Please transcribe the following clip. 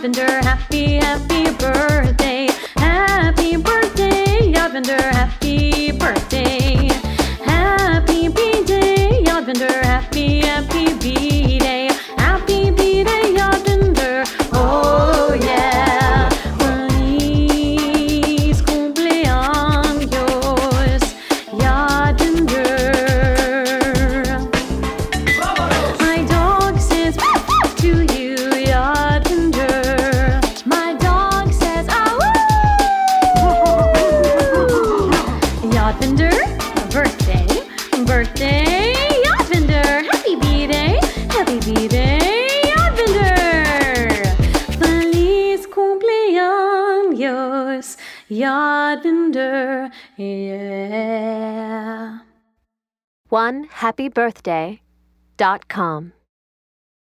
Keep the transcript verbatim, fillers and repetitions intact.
Yadvinder, happy, happy birthday. Happy birthday, Yadvinder, happy birthday. Happy B-Day, Yadvinder, happy, happy B-Day. Happy B-Day, Yadvinder, oh yeah. Feliz cumpleaños, Yadvinder. My dog says to you, Yadvinder. My dog says, ah woo! Yadvinder, birthday, birthday, Yadvinder. Happy B-Day, happy B-Day, Yadvinder. Feliz cumpleaños, Yadvinder, yeah. one happy birthday dot com